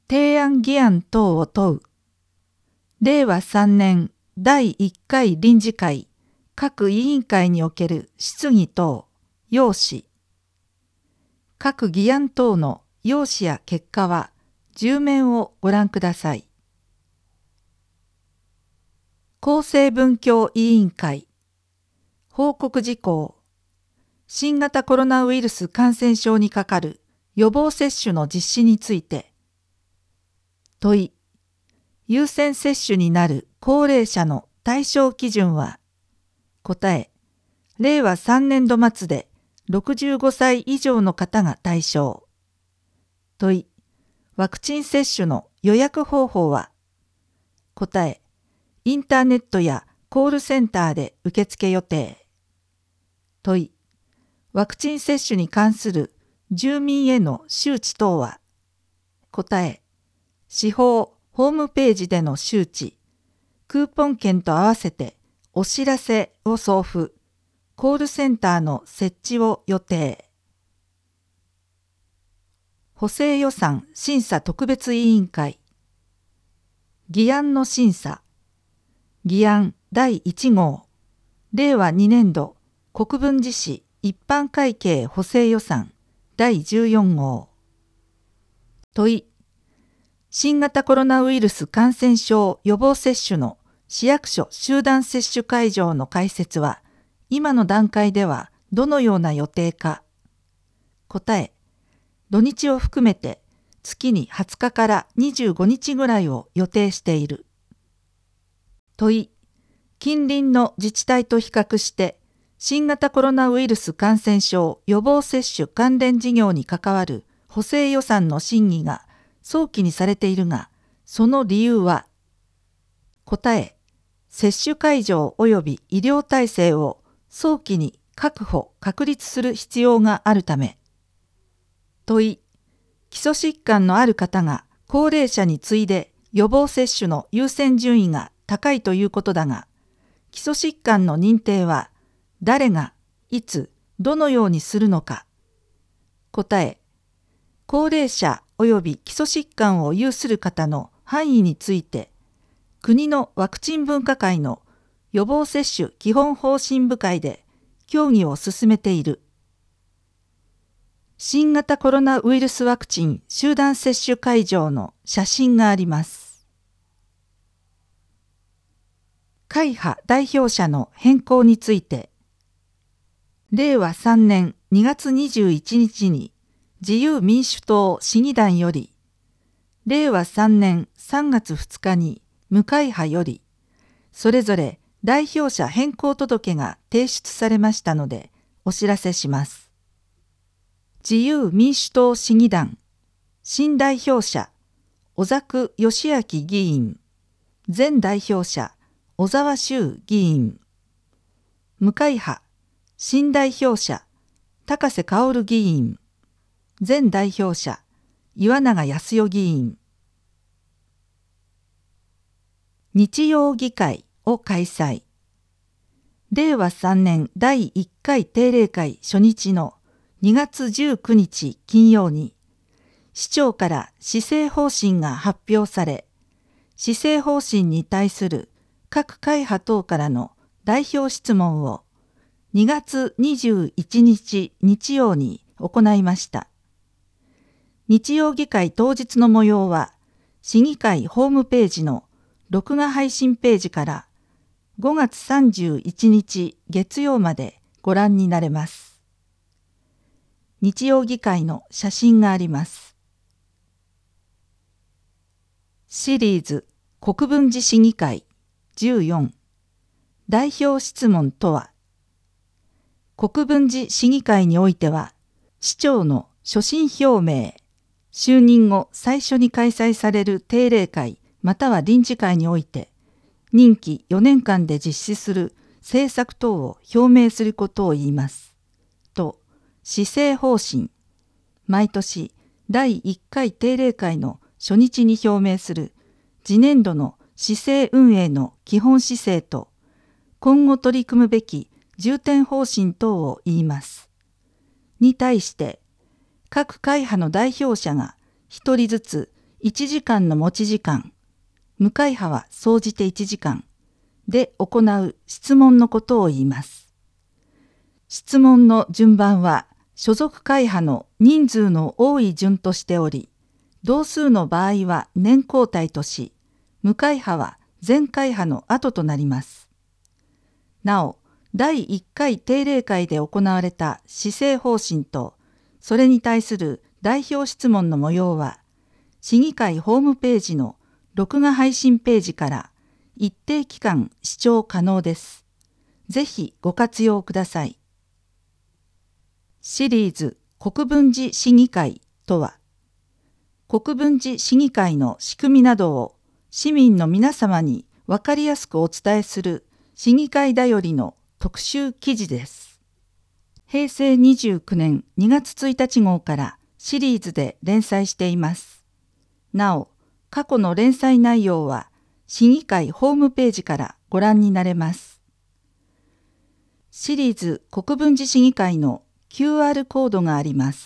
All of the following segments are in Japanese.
提案議案等を問う。令和3年第1回臨時会各委員会における質疑等要旨。各議案等の要旨や結果は10面をご覧ください。厚生文教委員会報告事項。新型コロナウイルス感染症にかかる予防接種の実施について。問い。優先接種になる高齢者の対象基準は。答え。令和3年度末で65歳以上の方が対象。問い。ワクチン接種の予約方法は。答え。インターネットやコールセンターで受付予定。問い。ワクチン接種に関する住民への周知等は。答え。司法ホームページでの周知、クーポン券と合わせてお知らせを送付、コールセンターの設置を予定。補正予算審査特別委員会。議案の審査。議案第1号。令和2年度国分寺市一般会計補正予算第14号。問い。新型コロナウイルス感染症予防接種の市役所集団接種会場の開設は今の段階ではどのような予定か。答え。土日を含めて月に20日から25日ぐらいを予定している。問い。近隣の自治体と比較して新型コロナウイルス感染症予防接種関連事業に関わる補正予算の審議が早期にされているが、その理由は。答え。接種会場及び医療体制を早期に確保・確立する必要があるため。問い。基礎疾患のある方が高齢者に次いで予防接種の優先順位が高いということだが、基礎疾患の認定は誰が、いつ、どのようにするのか。答え。高齢者及び基礎疾患を有する方の範囲について、国のワクチン分科会の予防接種基本方針部会で協議を進めている。新型コロナウイルスワクチン集団接種会場の写真があります。会派代表者の変更について、令和3年2月21日に自由民主党市議団より、令和3年3月2日に無会派より、それぞれ代表者変更届が提出されましたのでお知らせします。自由民主党市議団、新代表者、小作義明議員、前代表者、小沢修議員、無会派、新代表者、高瀬薫議員、前代表者、岩永康代議員。日曜議会を開催。令和3年第1回定例会初日の2月19日金曜に、市長から施政方針が発表され、施政方針に対する各会派等からの代表質問を2月21日日曜に行いました。日曜議会当日の模様は、市議会ホームページの録画配信ページから5月31日月曜までご覧になれます。日曜議会の写真があります。シリーズ国分寺市議会14代表質問とは。国分寺市議会においては、市長の所信表明、就任後最初に開催される定例会または臨時会において、任期4年間で実施する政策等を表明することを言います。と、施政方針、毎年第1回定例会の初日に表明する次年度の市政運営の基本姿勢と、今後取り組むべき重点方針等を言います。に対して、各会派の代表者が一人ずつ 1時間の持ち時間、向会派は総じて1時間で行う質問のことを言います。質問の順番は所属会派の人数の多い順としており、同数の場合は年交代とし、向会派は全会派の後となります。なお、第1回定例会で行われた施政方針と、それに対する代表質問の模様は、市議会ホームページの録画配信ページから一定期間視聴可能です。ぜひご活用ください。シリーズ国分寺市議会とは、国分寺市議会の仕組みなどを市民の皆様に分かりやすくお伝えする市議会だよりの特集記事です。平成29年2月1日号からシリーズで連載しています。なお、過去の連載内容は市議会ホームページからご覧になれます。シリーズ国分寺市議会の QR コードがあります。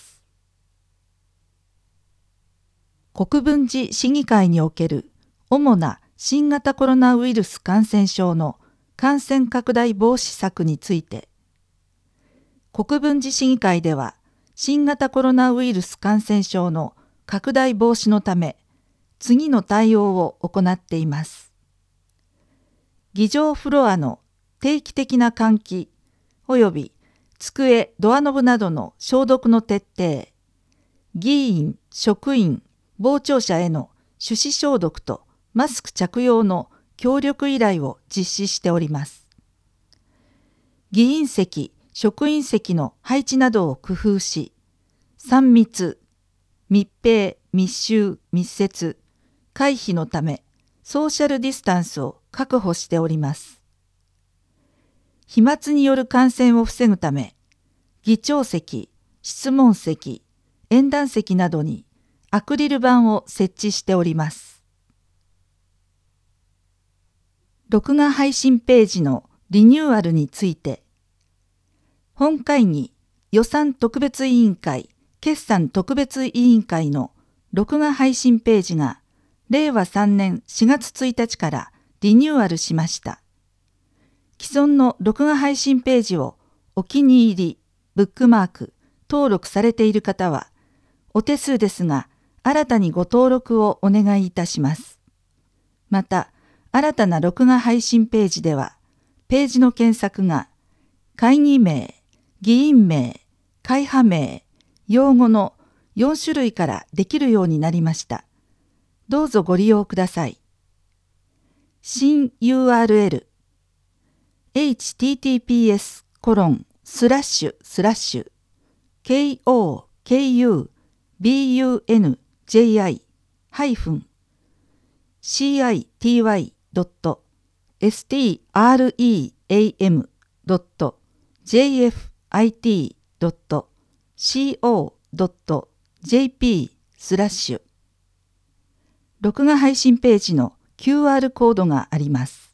国分寺市議会における主な新型コロナウイルス感染症の感染拡大防止策について、国分寺市議会では新型コロナウイルス感染症の拡大防止のため、次の対応を行っています。議場フロアの定期的な換気及び机・ドアノブなどの消毒の徹底、議員・職員・傍聴者への手指消毒とマスク着用の協力依頼を実施しております。議員席・職員席の配置などを工夫し、3密、密閉・密集・密接、回避のためソーシャルディスタンスを確保しております。飛沫による感染を防ぐため、議長席、質問席、演壇席などにアクリル板を設置しております。録画配信ページのリニューアルについて、本会議予算特別委員会決算特別委員会の録画配信ページが令和3年4月1日からリニューアルしました。既存の録画配信ページをお気に入り、ブックマーク、登録されている方は、お手数ですが、新たにご登録をお願いいたします。また、新たな録画配信ページでは、ページの検索が、会議名、議員名、会派名、用語の4種類からできるようになりました。どうぞご利用ください。新 URL https://koi-bini.jp-. 録画配信ページの QR コードがあります。